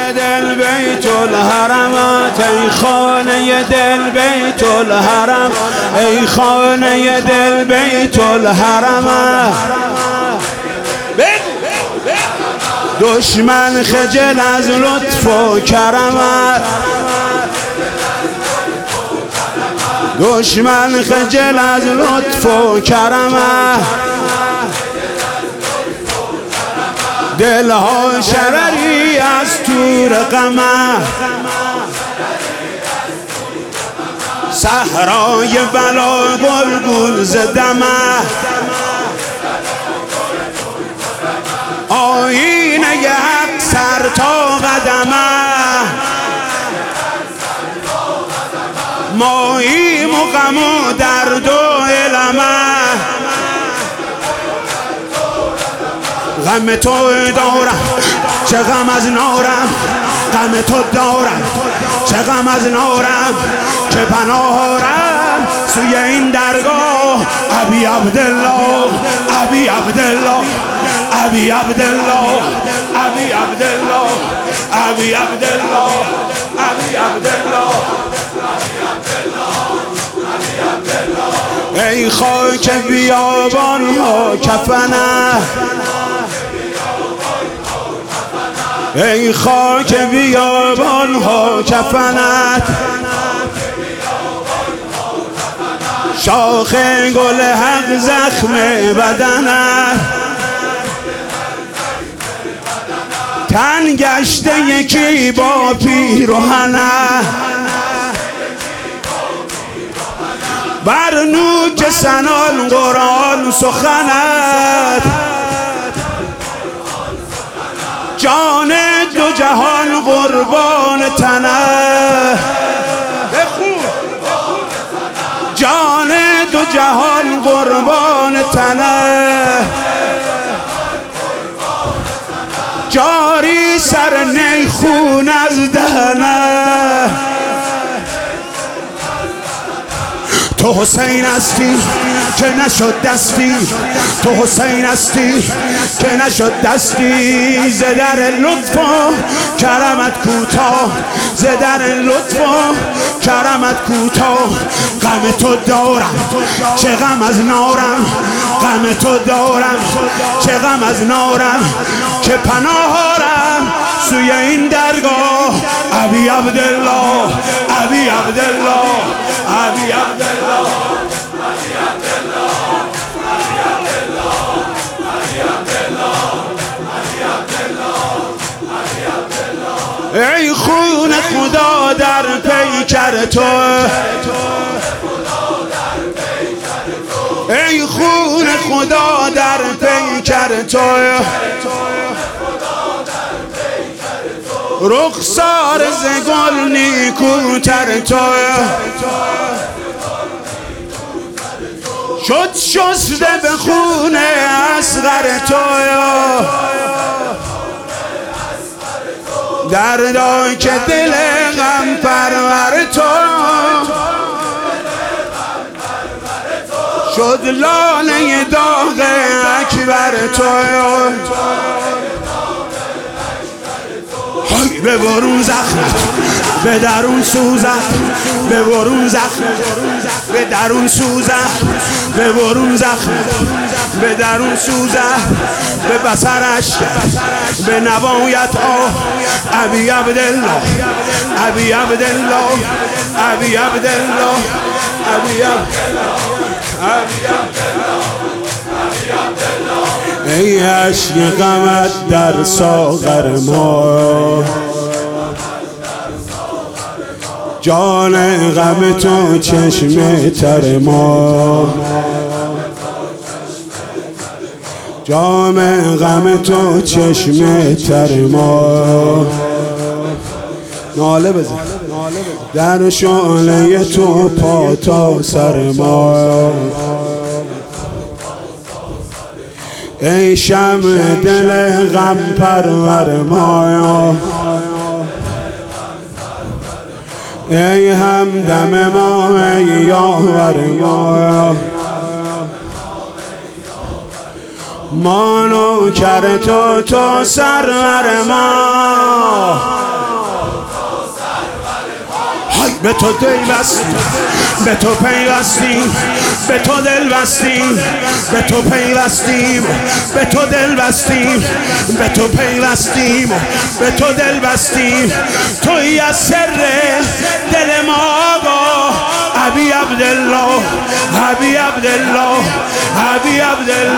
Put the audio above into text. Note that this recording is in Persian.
دل بیت الحرمت، ای خانه دل بیت الحرم، ای خانه دل بیت الحرمت. دشمن خجل از لطف و کرمت، دشمن خجل از لطف و کرمت. دلها شرری از تور غمت، صحرای بلا گلگون زدمت. آیینه حق سر تا قدمه، ماییم و غم و درد و علمه. غم تو دارم چه غم از نارم، غم تو دارم چه غم از نارم، که پناهارم سوی این درگاه. ابی عبدالله، ابی عبدالله، ابی عبدالله، ابی عبدالله، ابی عبدالله، ابی عبدالله. ای خاک بیابان ها کفنه، ای خاک بیابان ها کفنت. شاخ گل حق زخم بدنت، تن گشته یکی با پیرهنه. بر نوک سنان قرآن سخنت، جان دو جهان قربان تنه. جان دو جهان قربان تنه، جاری سر نی خون از دهنه. تو حسین هستی که نشد دستی، تو حسین هستی که نشد دستی. ز در لطف و کرمت کوتاه، ز در لطف و کرمت کوتاه. غم تو دارم چه غم از نارم، غم تو دارم چه غم از نارم، که پناهارم سوی این درگاه. ابی عبدالله، ابی عبدالله، ابی عبدالله، ابی عبدالله، ابی عبدالله، ابی عبدالله. ای خون خدا در پیکر تو، ای خون خدا در پیکر تو. رخسار ز گل نیکوتر تو، شد شسته به خون اصغر تو. دردا که دل غم پرور تو، شد لاله داغ اکبر تو. به برون زخمت، به درون سوزت، به برون زخمت، به درون سوزت، به برون زخمت، به درون سوزت، به بصرش، به نوایت آه. ابی عبدالله، ابی عبدالله، ابی عبدالله، ابی عبدالله، ابی عبدالله. ای عشق غمت در ساغر ما، جان غم تو چشم تر ما، جام غم تو چشم تر ما. ناله بزن در شعله تو پا تا سر ما. ای شمع دل غم پرور ما، ای همدم ما، ای یاور ما. ما نوکر تو، تو سرور ما. به تو دل بستیم، به تو پیوستیم، به تو دل بستیم، به تو پیوستیم، به تو دل بستیم، به تو پیوستیم، به تو دل بستیم. تویی از سر دل ما با ابی عبدالله، ابی عبدالله، ابی عبدالله.